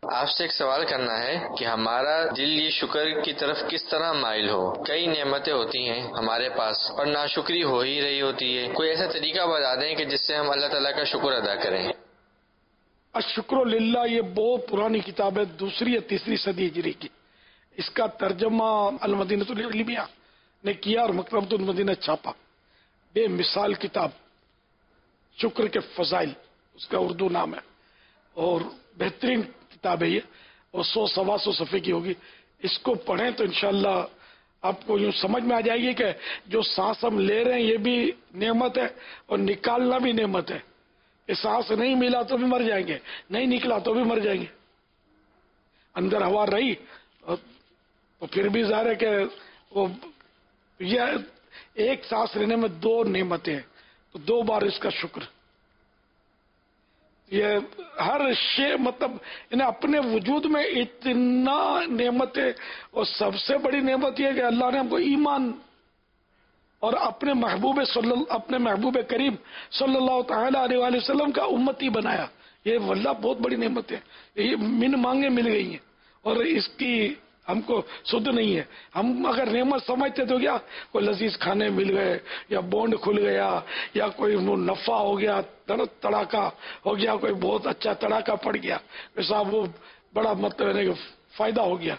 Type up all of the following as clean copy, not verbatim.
آپ سے ایک سوال کرنا ہے کہ ہمارا دل یہ شکر کی طرف کس طرح مائل ہو؟ کئی نعمتیں ہوتی ہیں ہمارے پاس اور ناشکری ہو ہی رہی ہوتی ہے، کوئی ایسا طریقہ بتا دیں کہ جس سے ہم اللہ تعالیٰ کا شکر ادا کریں۔ الشکر للہ یہ بہت پرانی کتاب ہے، دوسری یا تیسری صدی ہجری کی۔ اس کا ترجمہ المدینۃ العلمیہ نے کیا اور مکتبۃ المدینہ چھاپا۔ بے مثال کتاب، شکر کے فضائل اس کا اردو نام ہے، اور بہترین کتاب ہے یہ، اور 100-125 صفحے کی ہوگی۔ اس کو پڑھیں تو انشاءاللہ آپ کو یوں سمجھ میں آ جائے گی کہ جو سانس ہم لے رہے ہیں یہ بھی نعمت ہے اور نکالنا بھی نعمت ہے۔ کہ سانس نہیں ملا تو بھی مر جائیں گے، نہیں نکلا تو بھی مر جائیں گے۔ اندر ہوا رہی تو پھر بھی ظاہر ہے کہ وہ یہ ایک سانس لینے میں 2 نعمتیں ہیں، تو 2 بار اس کا شکر۔ یہ ہر شے مطلب انہیں اپنے وجود میں اتنا نعمت ہے، اور سب سے بڑی نعمت یہ ہے کہ اللہ نے ہم کو ایمان اور اپنے محبوب کریم صلی اللہ تعالی علیہ وآلہ وسلم کا امتی بنایا۔ یہ واللہ بہت بڑی نعمت ہے، یہ من مانگے مل گئی ہیں، اور اس کی ہم کو سدھ نہیں ہے۔ ہم اگر نعمت سمجھتے تو کیا کوئی لذیذ کھانے مل گئے، یا بونڈ کھل گیا، یا کوئی نفع ہو گیا، تڑاکا ہو گیا، کوئی بہت اچھا تڑاکا پڑ گیا، صاحب وہ بڑا مطلب فائدہ ہو گیا۔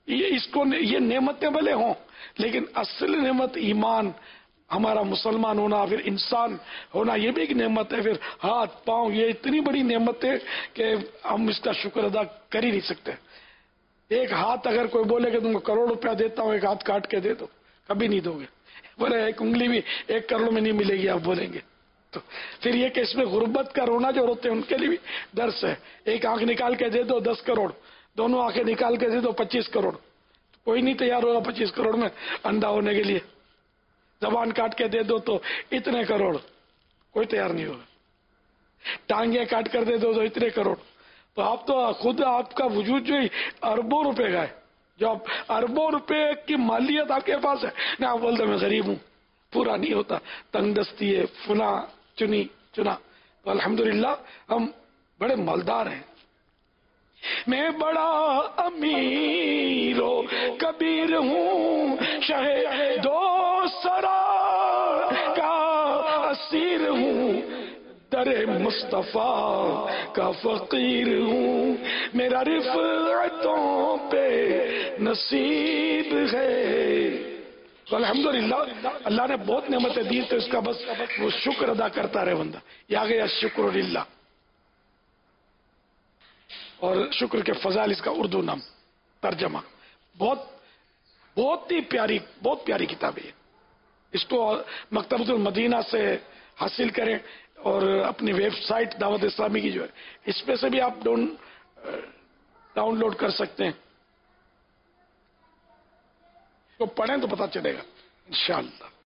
یہ نعمتیں بھلے ہوں، لیکن اصل نعمت ایمان، ہمارا مسلمان ہونا، پھر انسان ہونا، یہ بھی ایک نعمت ہے۔ پھر ہاتھ پاؤں، یہ اتنی بڑی نعمت ہے کہ ہم اس کا شکر ادا کر ہی نہیں سکتے۔ ایک ہاتھ اگر کوئی بولے کہ تم کو 1 کروڑ روپیہ دیتا ہوں، ایک ہاتھ کاٹ کے دے دو، کبھی نہیں دو گے۔ بولے ایک انگلی بھی 1 کروڑ میں نہیں ملے گی، آپ بولیں گے تو پھر یہ کہ اس میں غربت کا رونا جو ہوتے ہیں ان کے لیے بھی درس ہے۔ ایک آنکھ نکال کے دے دو 10 کروڑ، دونوں آنکھیں نکال کے دے دو 25 کروڑ، کوئی نہیں تیار ہوگا 25 کروڑ میں اندھا ہونے کے لیے۔ زبان کاٹ کے دے دو تو اتنے کروڑ، کوئی تیار نہیں ہوگا۔ ٹانگیں کاٹ کر دے دو تو اتنے کروڑ۔ تو آپ تو خود آپ کا وجود جو اربوں روپے کا ہے، جو آپ اربوں روپے کی مالیت آپ کے پاس ہے نا، آپ بولتے میں غریب ہوں، پورا نہیں ہوتا، تنگ دستی ہے، فنا چنا۔ تو الحمدللہ ہم بڑے مالدار ہیں۔ میں بڑا امیر و کبیر ہوں، شہ دو سرا کا اسیر ہوں، در مصطفیٰ کا فقیر ہوں، میرا رفعتوں پہ نصیب ہے۔ تو الحمدللہ اللہ نے بہت نعمتیں دی، تو اس کا بس وہ شکر ادا کرتا رہے بندہ۔ یہ آ گیا شکر للہ، اور شکر کے فضائل اس کا اردو نام ترجمہ۔ بہت ہی پیاری کتاب ہے۔ اس کو مکتبۃ المدینہ سے حاصل کریں، اور اپنی ویب سائٹ دعوت اسلامی کی جو ہے اس پہ سے بھی آپ ڈاؤن لوڈ کر سکتے ہیں۔ تو پڑھیں تو پتہ چلے گا انشاءاللہ۔